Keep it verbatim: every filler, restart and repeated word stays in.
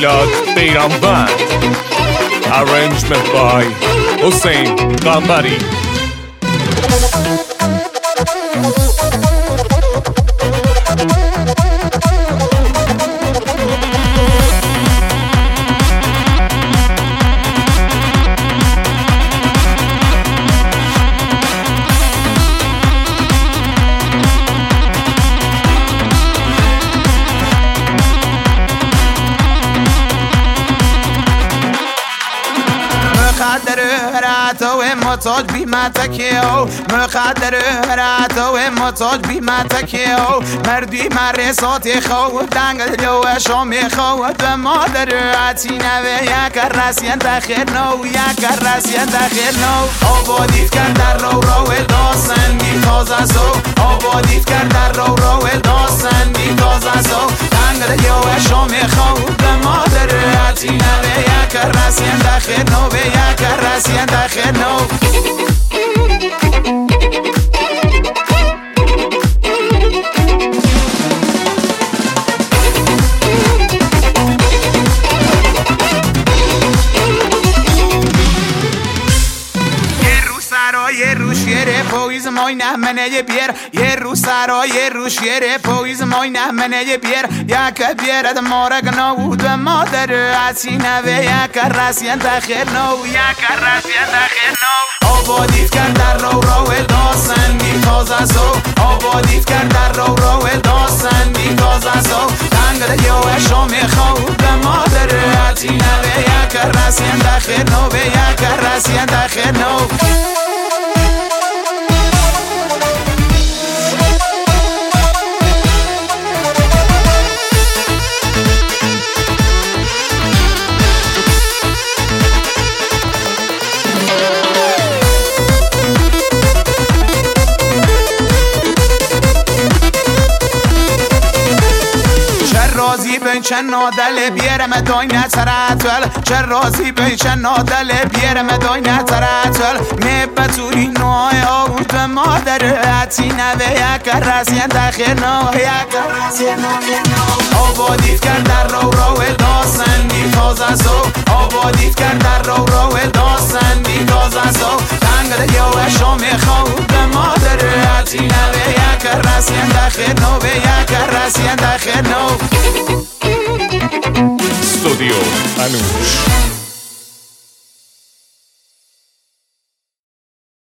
میلاد بیرانوند. Arrangement by حسین قنبری. مخدر هرات و محتاج بی متکیو، مخدر هرات و محتاج بی متکیو، مردی مرسات خواب دنگل جو شام خواب به مادر عتینه و یک رسین دخیر نو یک رسین دخیر نو. آبادیت کرد در رو رو داستنگی تازه سو، آبادیت کرد در رو رو داستنگی تازه سو، دنگل جو شام خواب به مادر عتینه و یک رسین دخیر نو و یک رسین دخیر نو. یه روش یه پویز مای نمنه یه بیر، یه رو سرا یه روش یه پویز مای نمنه یه بیر، یک بیرد مارگ نود و مادر عسینه و یک رسین دخیر نو یک رسین دخیر نو. آبادیت کرد در رو رو داستنگی تازه سو، آبادیت کرد در رو رو داستنگی تازه سو، دنگل یو شام خواب به مادر عسینه و یک رسین دخیر نو و یک رسین دخیر نو. راضی بین چه نادل بیرم داینه تراتول، چه راضی بین چه نادل بیرم داینه تراتول، می بطوری نوای آود مادر عتینه و یک رسین دخیر نو یک رسین دخیر نو. آبادیت کرد در رو رو داستنگی تازه سو، آبادیت کرد در رو رو داستنگی تازه سو، دنگل یو شام خواب به مادر عتینه و یک رسین دخیر نو و یک رسین دخیر نو. استودیو انوش.